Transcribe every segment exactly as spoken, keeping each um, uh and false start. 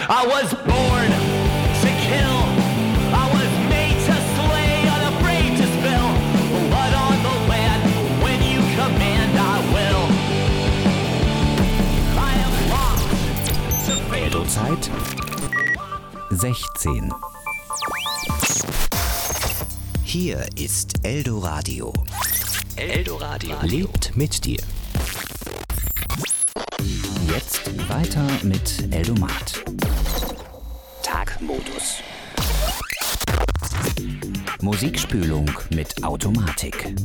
I was born to kill. I was made to slay, unafraid to spill blood on the land. When you command, I will. I am lost to fate. Eldozeit sechzehn. Hier ist Eldoradio. Eldoradio lebt mit dir. Jetzt weiter mit Eldomat. Tagmodus. Musikspülung mit Automatik.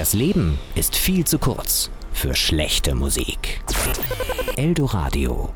Das Leben ist viel zu kurz für schlechte Musik. Eldoradio.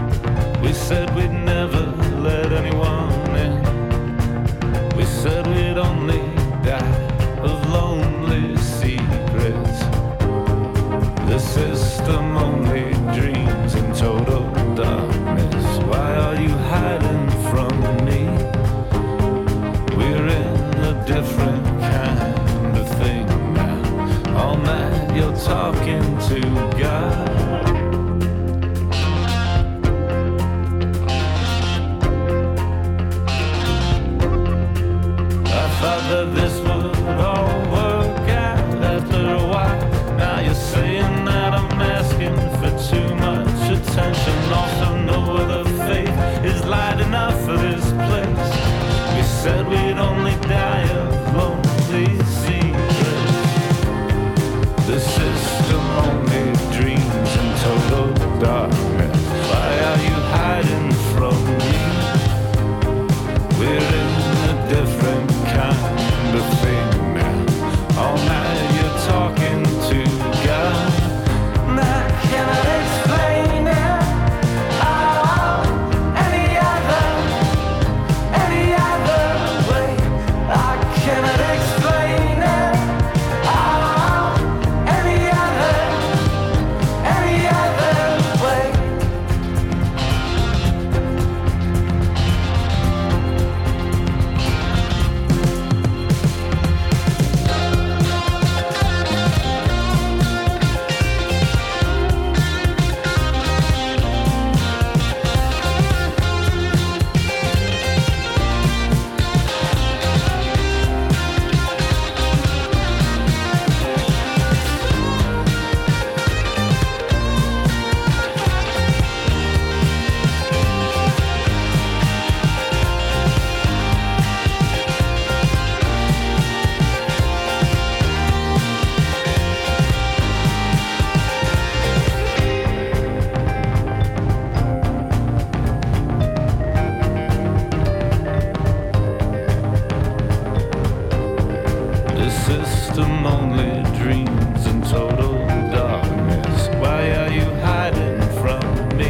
said we'd never let anyone in. We said we'd we'd only die of lonely secrets. The system only dreams in total darkness. Why are you hiding from me? We're in a different kind of thing now. All night you're talking to God. That this would all work out after a while. Now you're saying that I'm asking for too much attention. Also know whether faith is light enough for this place. We said we'd only die of lonely secrets. The system only dreams in total darkness. Why are you hiding from me? We're in a different kind of thing now. All night you're talking to God. And I cannot explain it. Oh, any other, any other way. I cannot explain it. Oh, any other, any other way. The system only dreams in total darkness. Why are you hiding from me?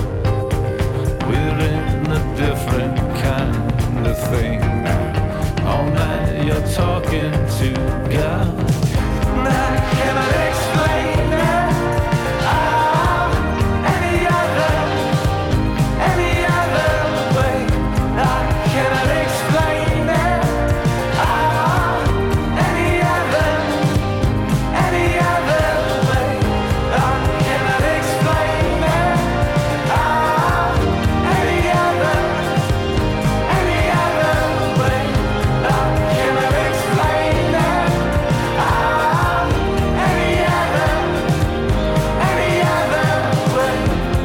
We're in a different kind of thing now. All night you're talking to God. And I cannot explain it. Oh, any other, any other way. I cannot explain it. Oh, any other, any other way. I cannot explain it. Oh, any other, any other way. I cannot explain it. Oh, any other, any other way.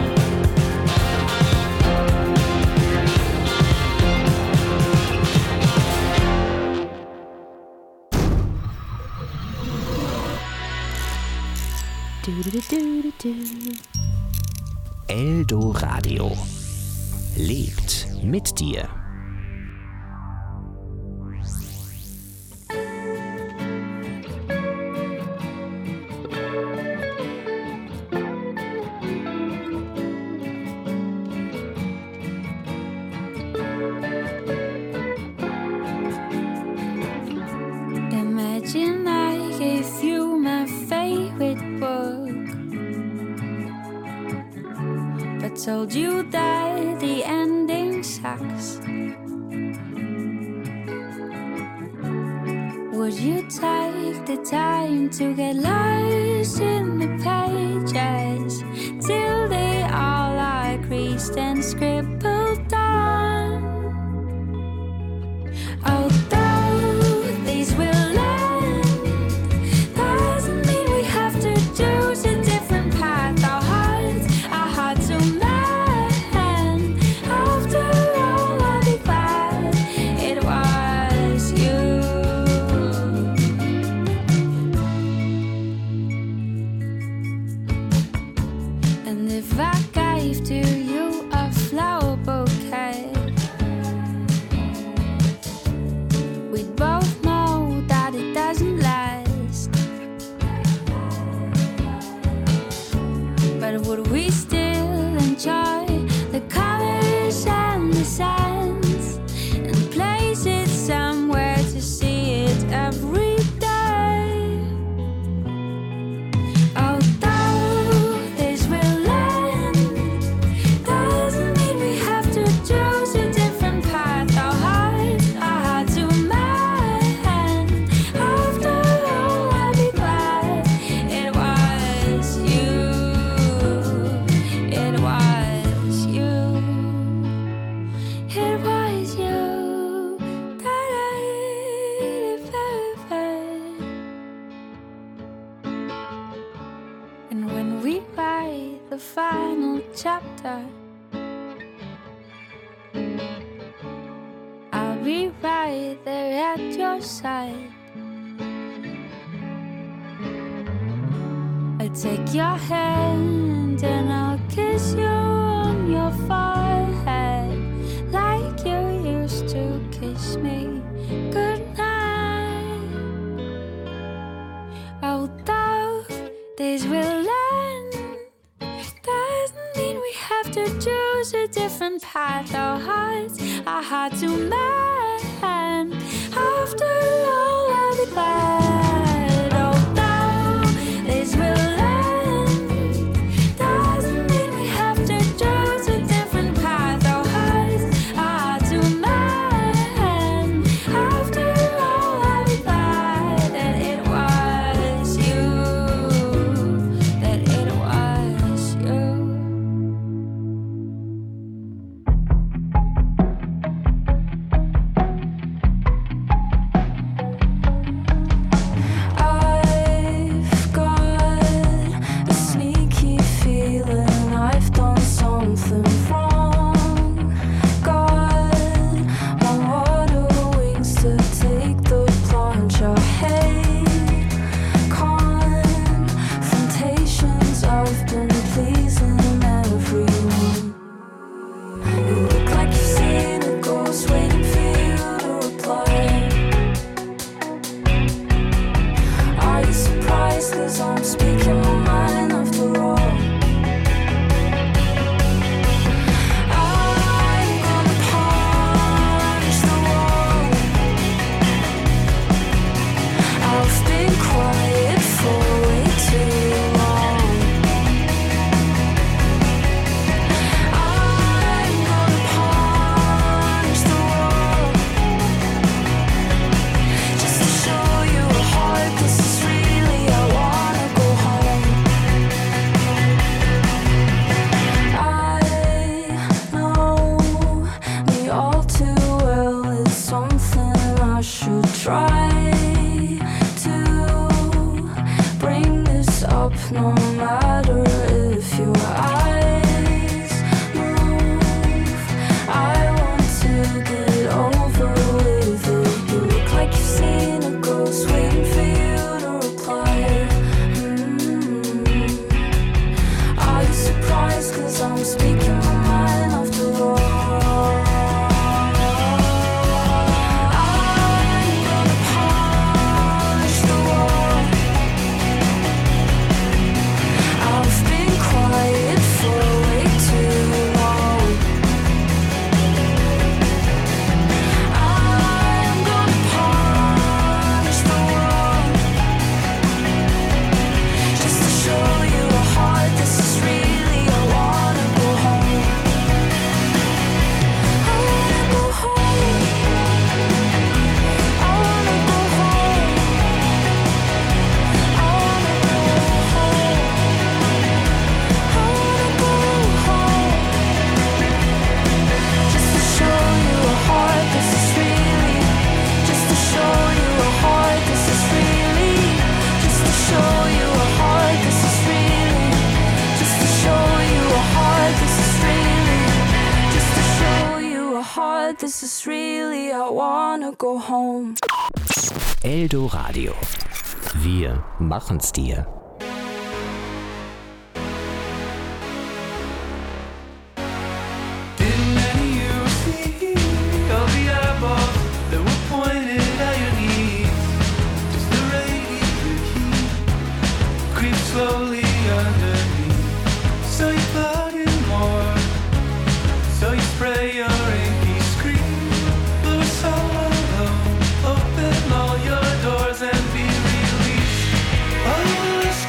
Eldoradio lebt mit dir. Imagine I gave you my favorite book, but told you that the ending sucks. Would you take the time to get lost in the pages till they all are creased and scribbled on? Although these will end, doesn't mean we have to choose a different path. Our hearts are hard to mend. After all, I'll be glad it was you. And if I gave to you a flower bouquet, chapter. I'll be right there at your side. I take your hand and I'll kiss you on your forehead like you used to kiss me goodnight. Although days will end, doesn't mean we have to choose a different path. Our hearts are hard to mend. After all, I'll be glad. Although days will end, doesn't mean we have to choose a different path. Our hearts are hard to mend. After all, I'll be glad that it was you, that it was you. I've got a sneaky feeling I've done something wrong. Got my water wings to take the plunge. I hate confrontations. I've been pleasing everyone. You look like you've seen a ghost waiting for you to reply. Are you surprised? Cause I'm speaking my mind after all. I'm gonna punish the wall. I've been quiet for way too long. I'm gonna punish the wall. Just to show you a heart, this is really, I wanna go home. I know me all too well, it's something I should try to bring this up, no matter if your eyes move. I want to get over with it. You look like you've seen a ghost waiting for you to reply. Mm. Are you surprised? Cause I'm speaking my mind after all. I'm gonna punish the wall. I've been quiet for way too long. I'm gonna punish the wall. Just to show you a heart, this is really, I wanna go home. I wanna go home. I wanna go home. I wanna go home. I wanna go home. Just to show you a heart, this is really. Just to show you a heart, this is really. Just to show you a heart, this is really. Just to show you a heart, this is really. Just to show you a heart, this is really, I wanna go home. Eldoradio. Wir machen's dir. Didn't any of you see all the eyeballs that were pointed at your knees? Just the radiant heat creeps slowly underneath. So you plug in more, so you spray your inky screen. But we're so alone, open all your doors and be released. Oh,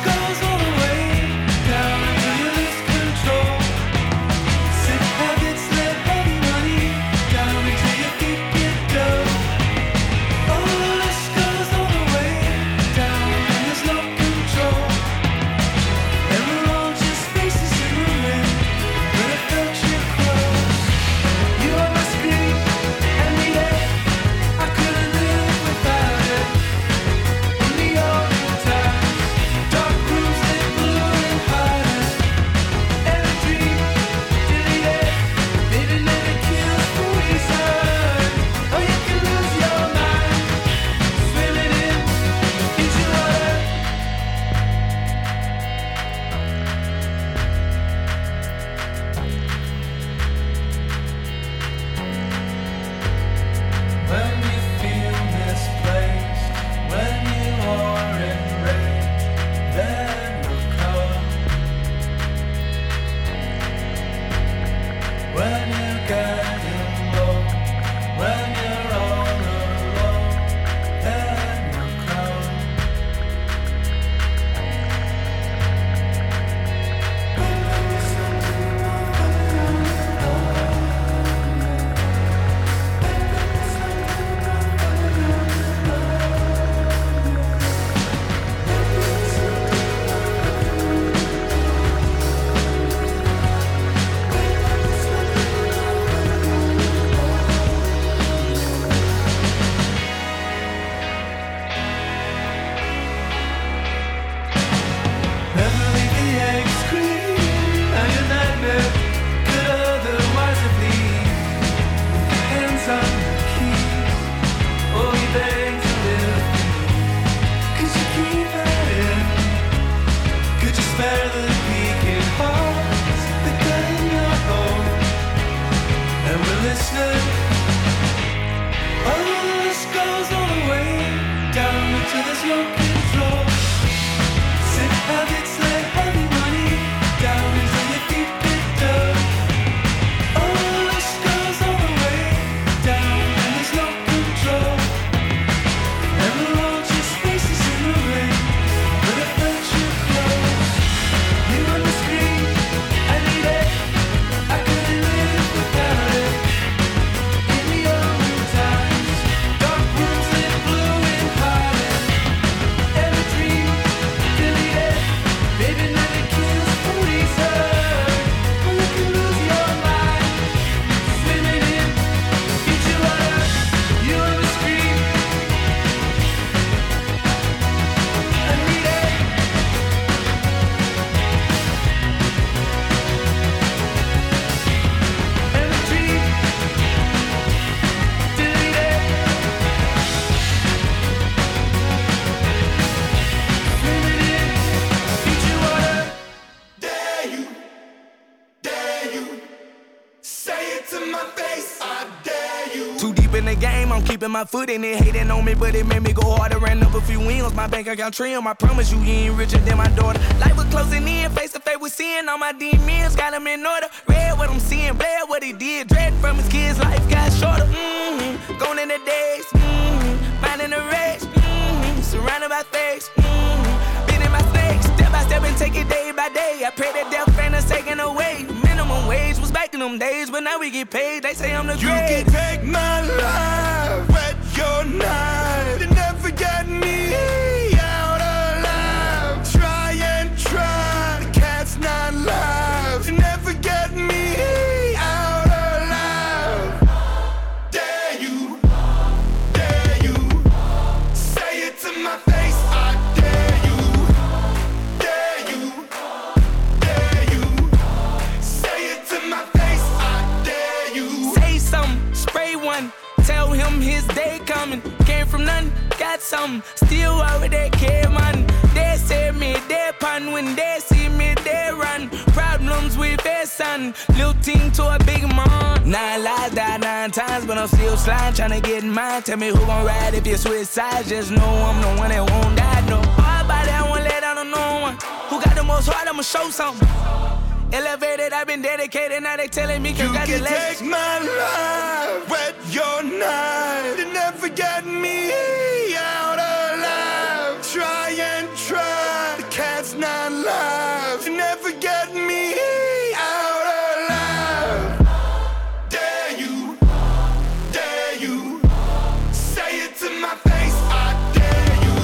my foot and they hating on me, but it made me go harder. Ran up a few wings, my bank account trim. I promise you, you ain't richer than my daughter. Life was closing in, face to face with sin. All my demons got them in order. Read what I'm seeing, bled what he did. Dread from his kids, life got shorter. Mm-hmm. Gone in the days, mm-hmm. Finding the race, mm-hmm. Surrounded by fakes, mm-hmm. Beating my snakes, step by step and take it day by day. I pray that death ain't us taken away. Minimum wage was back in them days, but now we get paid. They say I'm the great. You can take my life, wet your knife. You never get me out alive. Try and try, the cat's not live. You never get me out alive. Dare you, dare you, say it to my face. I dare you, dare you, dare you, say it to my face. I dare you. Say something, spray one. Tell him his day coming. Came from nothing, got something. Still over that care, man. They said me, they pun. When they see me, they run. Problems with their son. Little team to a big man. Nine lives died nine times, but I'm still sliding, trying to get mine. Tell me who gon' ride if you switch sides. Just know I'm the one that won't die. No hard body, I won't let down on no one. Who got the most heart, I'ma show something. Elevated, I've been dedicated, now they telling me congratulations. You can take my life, wet your knife. You never get me out alive. Try and try, the cat's not live. You never get me out alive. Dare you, dare you, say it to my face. I dare you,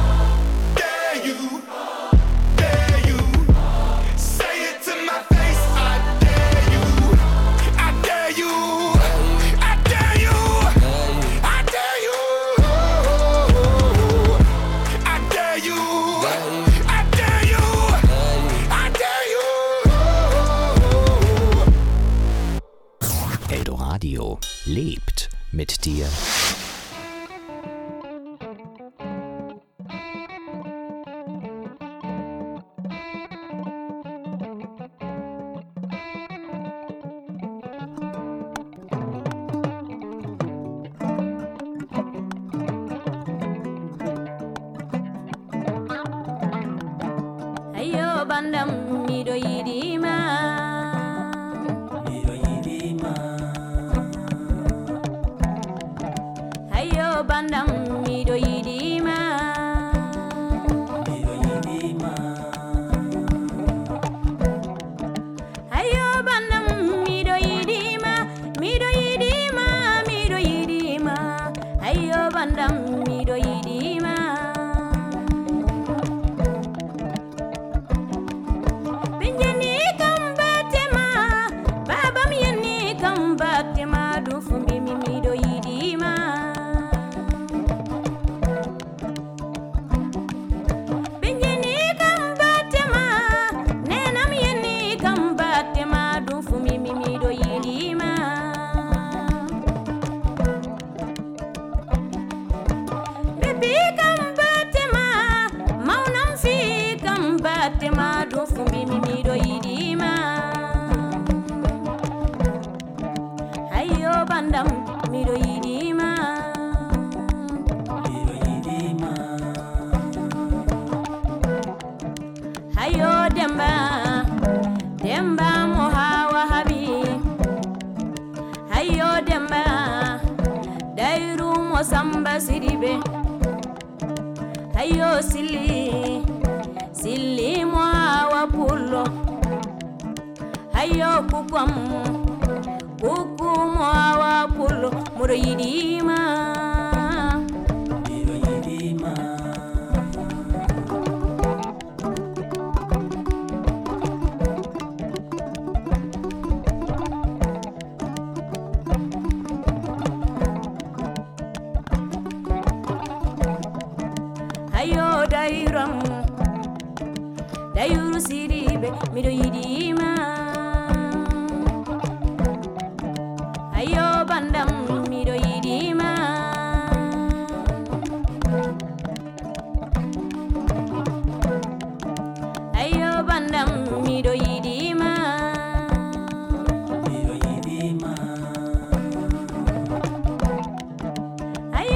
dare you, dare you, say it to my face. I dare you, I dare you, I dare you, I dare you, I dare you, I dare you, I dare you. Eldoradio lebt mit dir. Ayo bandam mido yidima mido yidima Ayo bandam mido yidima mido yidima Ayo bandam mido yidima mido yidima mido yidima Ayo bandam mido yidima Binjani kambatema baba miyani kambatema dufumbi mimido yidima Binjani kambatema nena miyani kambatema dufumbi mimido yidima Baby kambatema maunam fi kambatema dufumbi mimido yidima Ayo bandam mido yidima mido yidima Ayo demba demba mohawa habi Ayo demba dairu mosamba sidibe Ayo sili sili mohawa pulo Ayo kukwam kuku mohawa pulo mudo yidima mido yidima Ayo dairam dayuru sidibe mido yidima Ayo bandam mido yidima Ayo bandam mido yidima mido yidima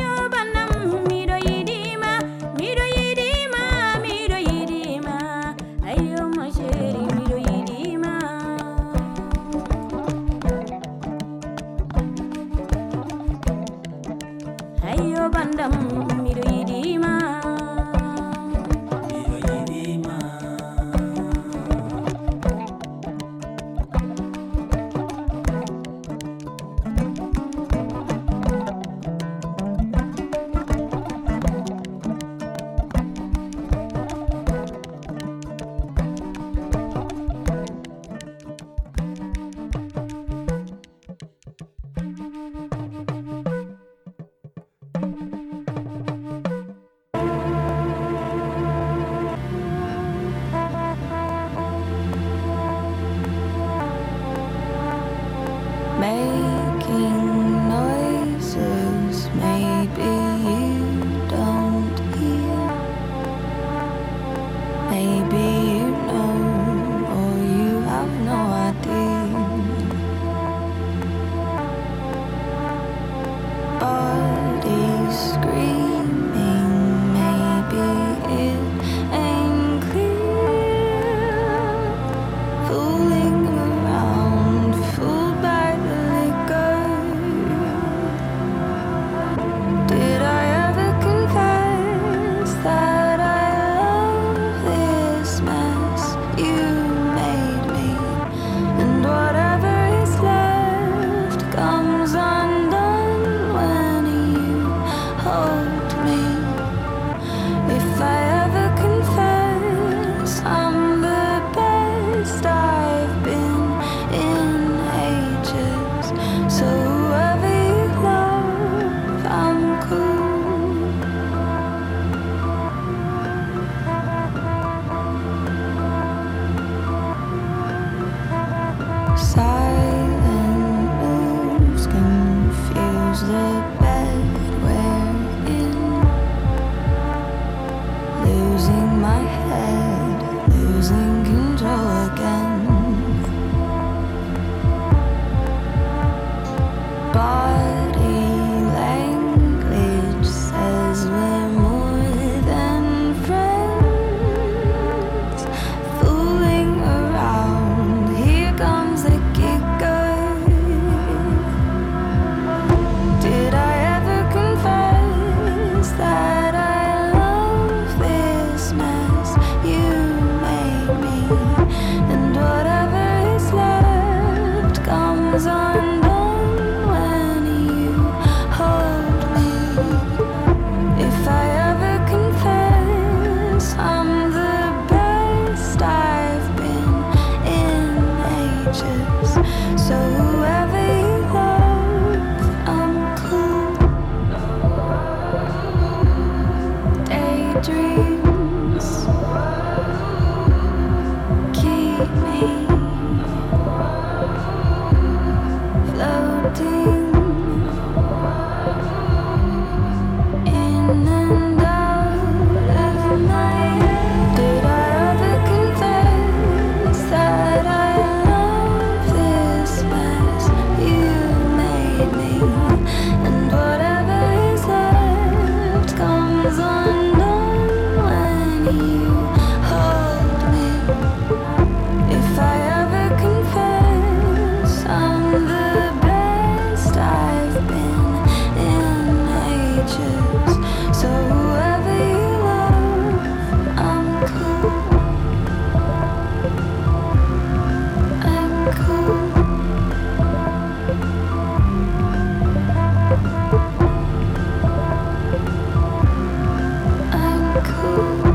Making noises maybe you don't hear. Maybe you know or you have no idea. Bodies screaming, maybe it ain't clear. Fooling around, fooled by the liquor. Did I ever confess that I love this mess you made me? And whatever is left comes undone when you hold me. If I ever confess I'm the best I've been in ages, so whoever you love, I'm cool. Silent moves confuse the bed we're in. Losing my head, losing control again. Body language says we're more than friends. Fooling around, here comes the kicker. Did I ever confess that I love this mess you made me? And whatever is left comes undone when you hold me. If I ever confess I'm the best I've been in ages, so whoever you love, I'm cool. Daydreams keep me floating in and out of my head. Did I ever confess that I love this mess you made me? And whatever is left comes undone when you hold me. If I ever confess I'm the best I've been in ages, so whoever you love, I'm cool. I'm cool. I'm cool.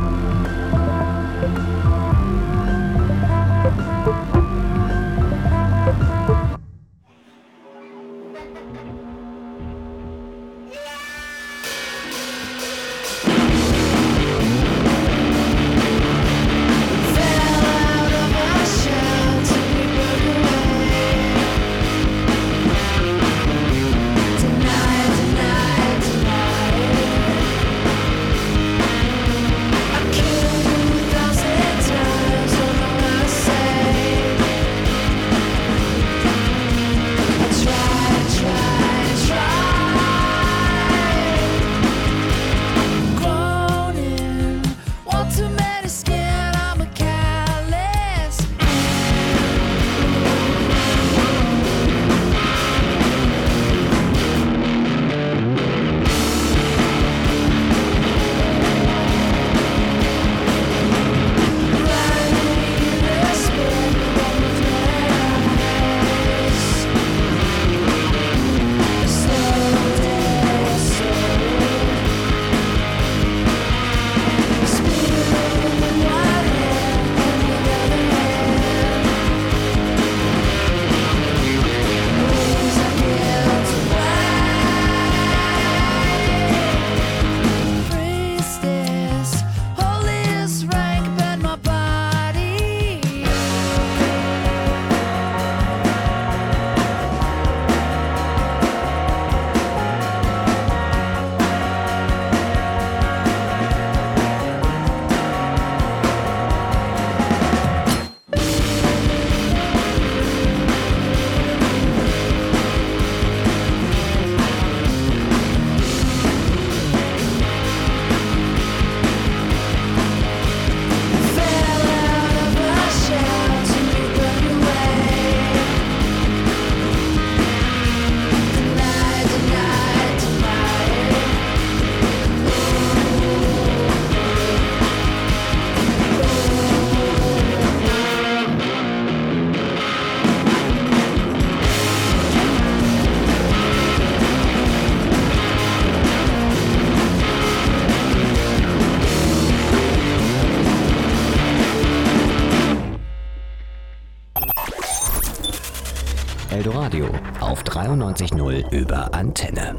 Radio auf dreiundneunzig Komma null über Antenne.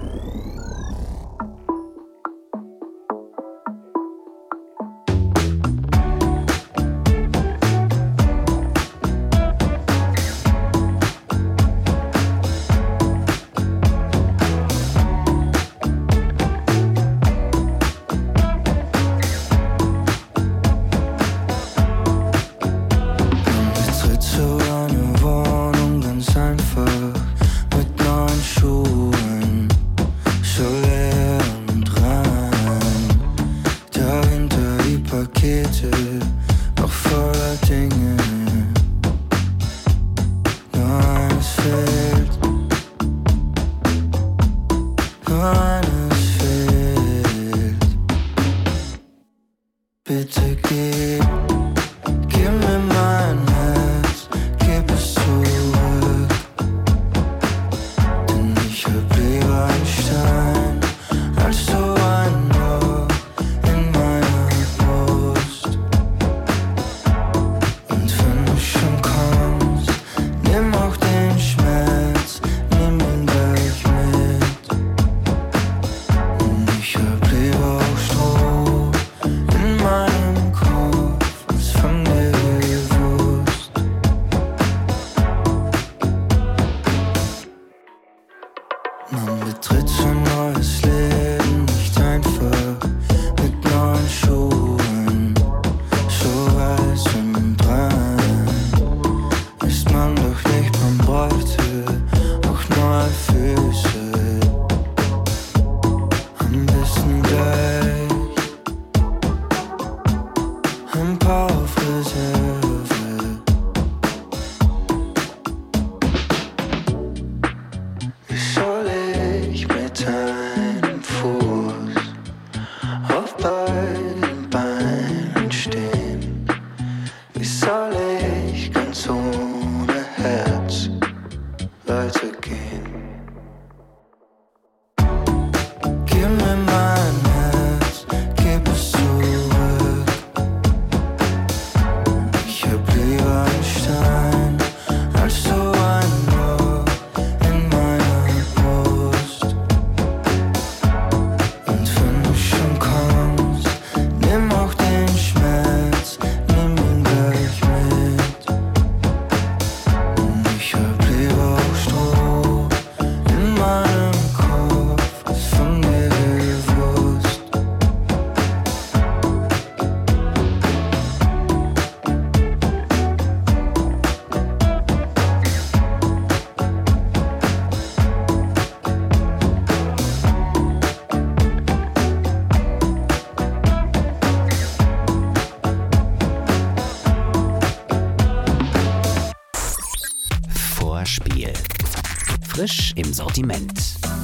Frisch im Sortiment.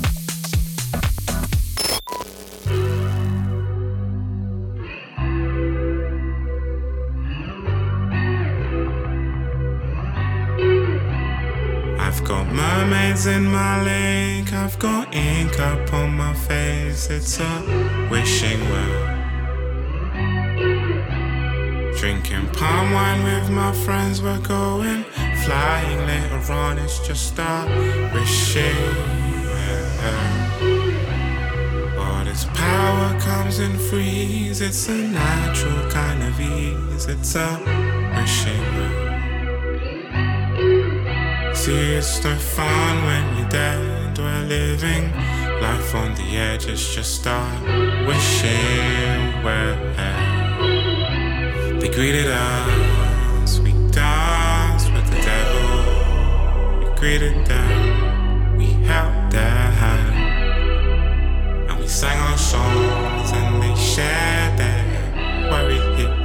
I've got mermaids in my lake, I've got ink up on my face, it's a wishing well. Drinking palm wine with my friends, we're going flying later on, it's just a wishing well. All this power comes in freeze, it's a natural kind of ease, it's a wishing well. See, it's no fun when you're dead, we're living life on the edge, it's just a wishing well. They greeted us, we danced with the devil. We greeted them, we held their hand, and we sang our songs and they shared their worry.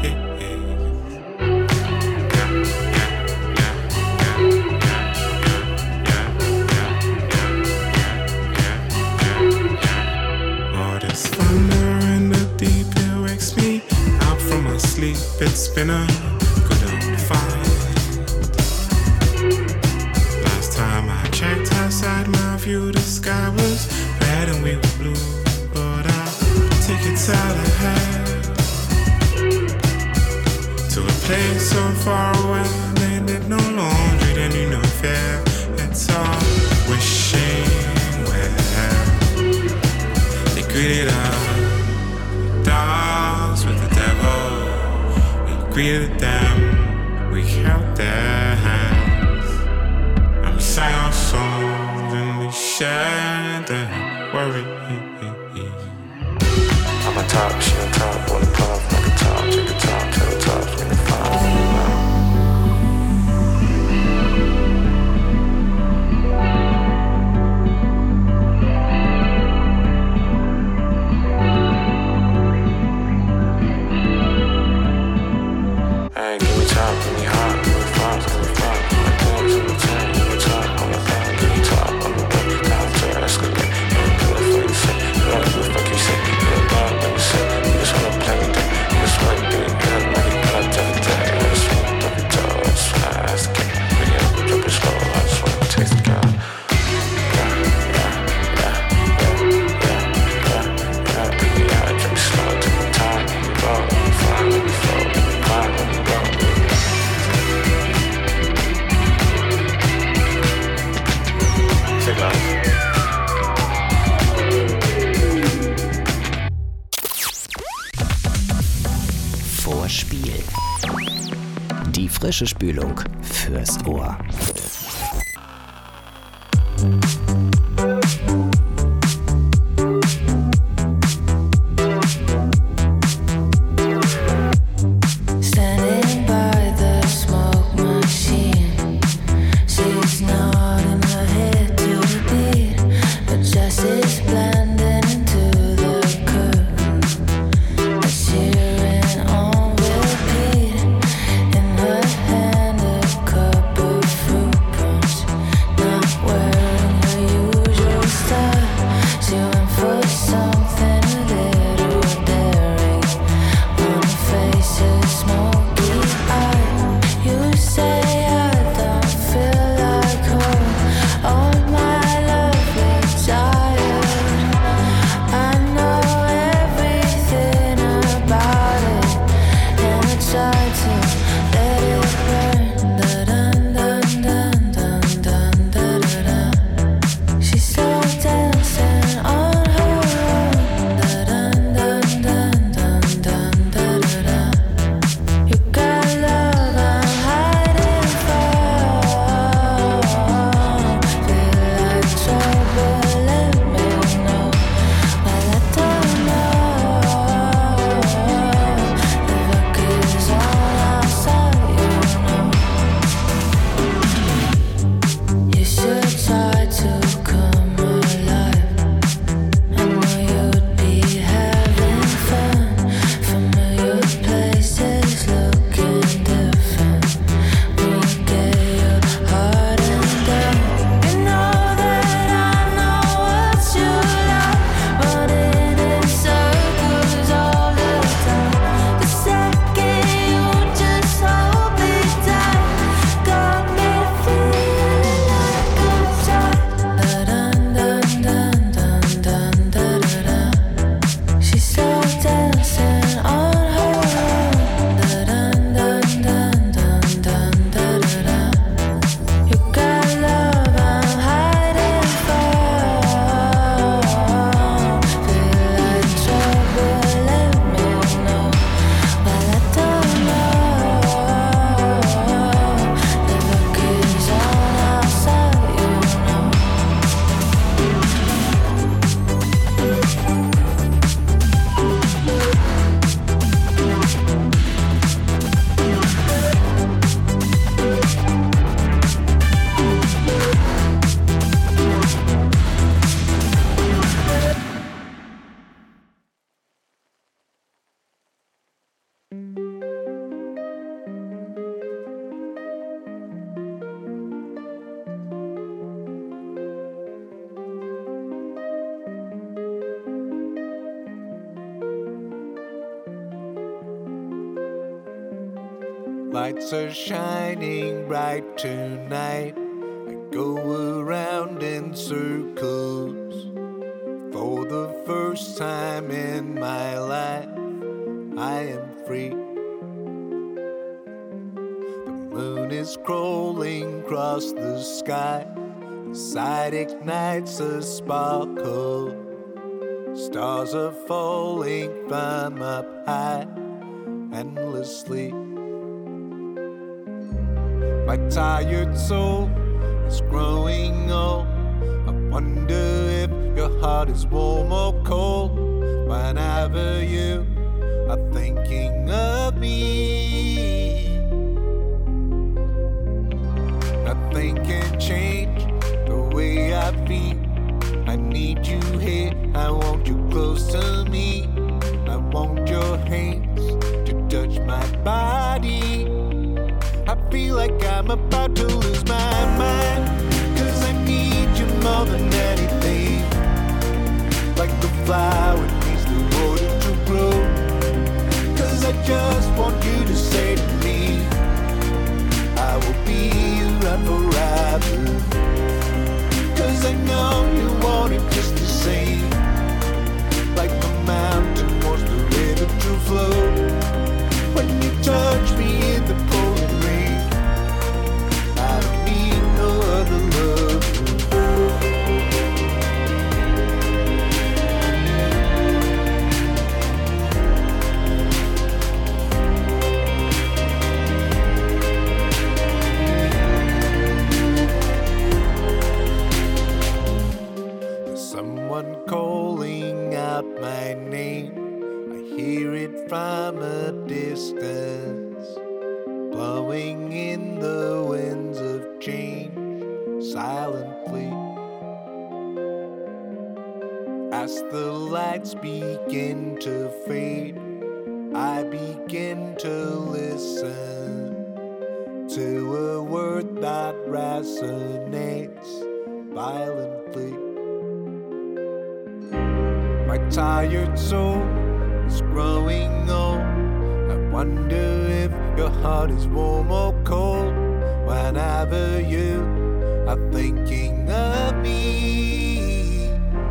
All this thunder in the deep, it wakes me out from my sleep. It's been a good old fight. Last time I checked outside my view, the sky was red and we were blue, but our tickets out ahead to a place so far away. They did no laundry, then you know fair. It's all wishing well. They greeted us, dogs with the devil. We greeted them, we held their hands, and we sang our songs and we shared their worries. I'm on top, she on top, wanna puff, like a top, check a top, tell the top, give me five. Hey, give me top, give me hot, give me five, give me five, give me ten, give me ten, give me top, on the back, give me top, on the back, down to escalate. Ain't good for you say, you like the fuck you say, you don't bad when you say, you just wanna play me down, you just wanna do it good, make it cut to the day, I just wanna drop your toe, I just wanna ask the king, bring it up, drop it slow, I just wanna taste the God. Yeah, yeah, yeah, yeah, yeah, yeah, yeah, baby, yeah, drink it slow, take my time, let me roll, let me fly, let me flow, let me climb, let me roll. Take life. Vorspiel. Die frische Spülung fürs Ohr. Standing by the smoke machine, she's nodding her head to the beat. Her dress is blending into the curtain, it's cheering on repeat. In her hand a cup of fruit punch, not wearing her usual style. She went for something a little daring. On her face is smoky eye. You say I don't feel like home. All my love is tired. I know everything about it, and I try to let it burn. Da-dun, dun, dun, dun, dun, da-da-da. She's slow dancing on her own. Da-dun, dun, dun, dun, dun, da-da-da. You got love I'm hiding from. Feel like trouble, let me know. Well, I don't know. The look is on outside, you know. You should try to come alive. I know you'd be having fun. Familiar places looking different. When you get your heart undone, you know that I know what you like. Running in circles all the time. The second you just hold me tight, got me feeling like I'm tight. Da-dun, dun, dun, dun, dun, da-da-da. She's slow dancing on her own. Da-dun, dun, dun, dun, dun, da-da-da. You got love I'm hiding from. Feel like trouble, let me know. Well, I don't know. The look is on outside, you know. Lights are shining bright tonight. I go around in circles. For the first time in my life, I am free. The moon is crawling across the sky. Sight ignites a sparkle. Stars are falling from up high, endlessly. My tired soul is growing old. I wonder if your heart is warm or cold whenever you are thinking of me. Nothing can change the way I feel. I need you here, I want you close to me. I want your hands to touch my body. I feel like I'm about to lose my mind, 'cause I need you more than anything. Like the flower needs the water to grow. 'Cause I just want you to say to me, I will be around forever. 'Cause I know you want it just the same. Like the mountain wants the river to flow. When you touch me in the pouring rain, I don't need no other love. Someone calling out my name, I hear it from a distance, blowing in the winds of change, silently. As the lights begin to fade, I begin to listen to a word that resonates violently. My tired soul is growing old. I wonder if your heart is warm or cold whenever you are thinking of me.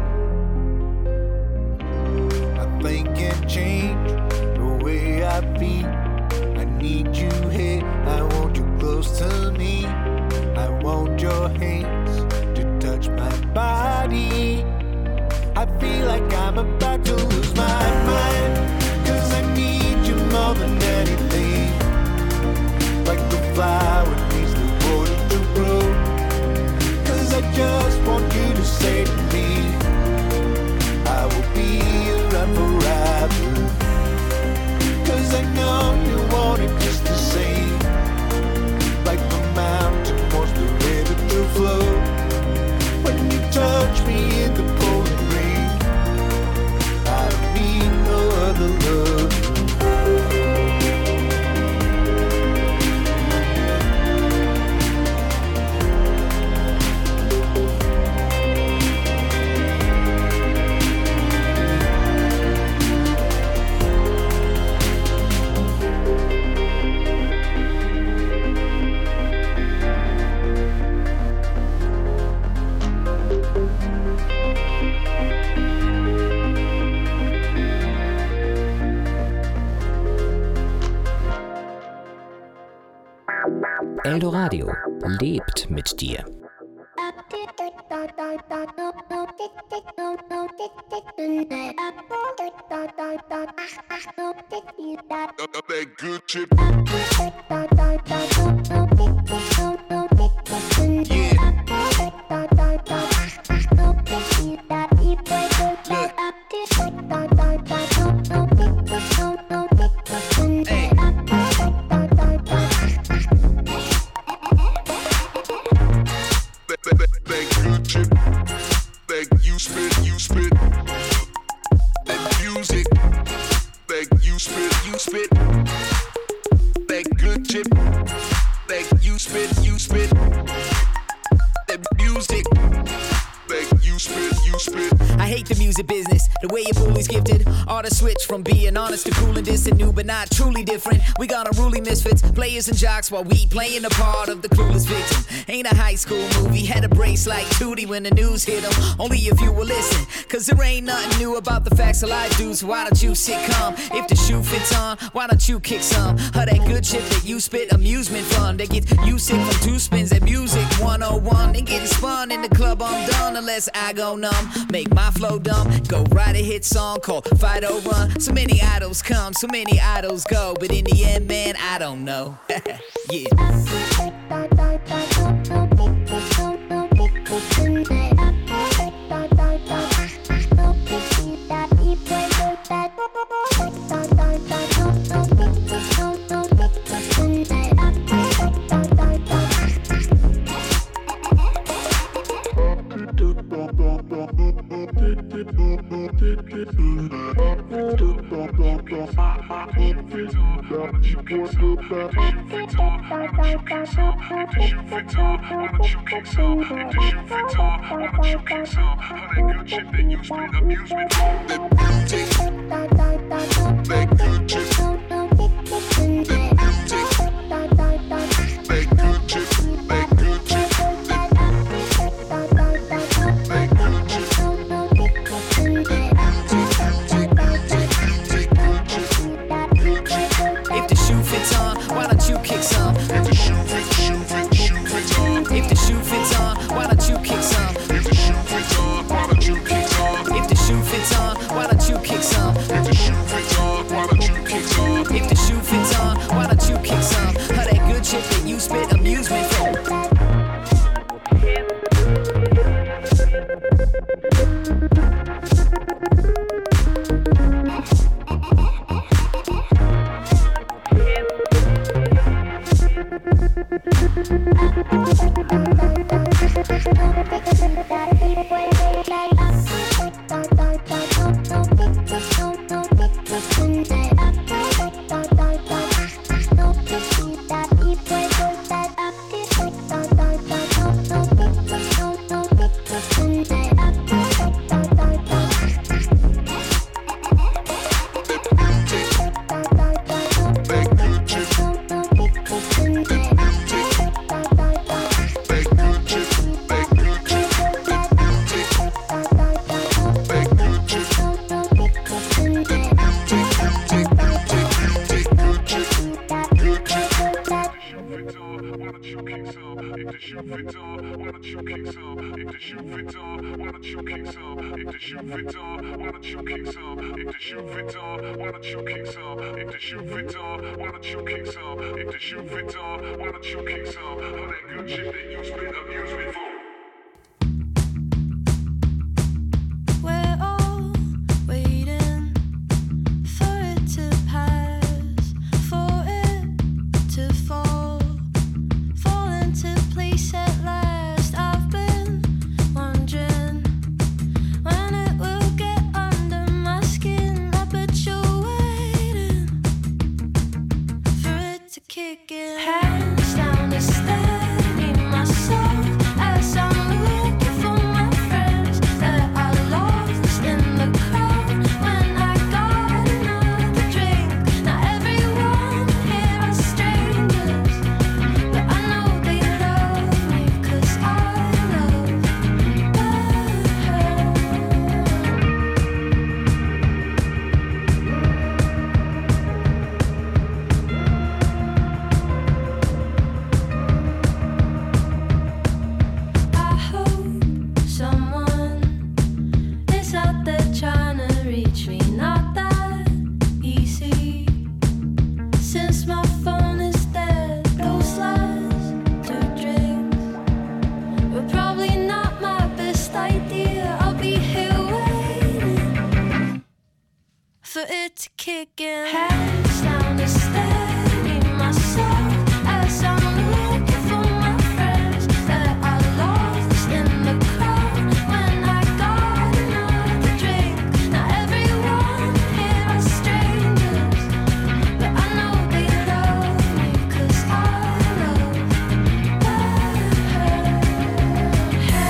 Nothing can change the way I feel. I need you here, I want you close to me. I want your hands to touch my body. I feel like I'm about to lose my mind, 'cause I need you more than anything. Like the flower needs the water to grow. 'Cause I just want you to say to me, I will be around forever. 'Cause I know you want it just the same. Like the mountain wants the river to flow. When you touch me in the pouring rain, I don't need no other love. Eldoradio lebt mit dir. That good shit. I hate the music business, the way you're always gifted. All hard to switch from being honest to cool and distant, new but not truly different. We got unruly misfits, players and jocks while we playing the part of the clueless victim. Ain't a high school movie, had a brace like Tootie when the news hit them. Only if you will listen, cause there ain't nothing new about the facts of life, dudes. So why don't you sit calm? If the shoe fits on, why don't you kick some of that good shit that you spit? Amusement fun that gets you sick from two spins at music one oh one. And getting spun in the club, I'm done unless I go numb. Make my flow dumb, go write a hit song called Fight or Run. So many idols come, so many idols go, but in the end, man, I don't know. Yeah.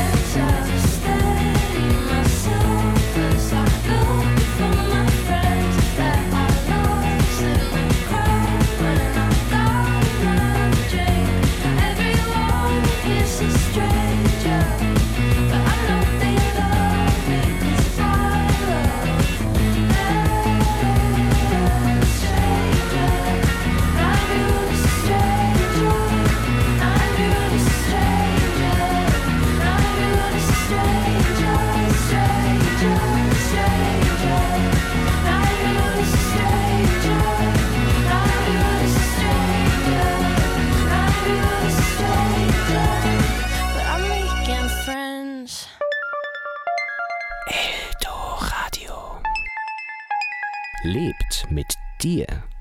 Friends mit dir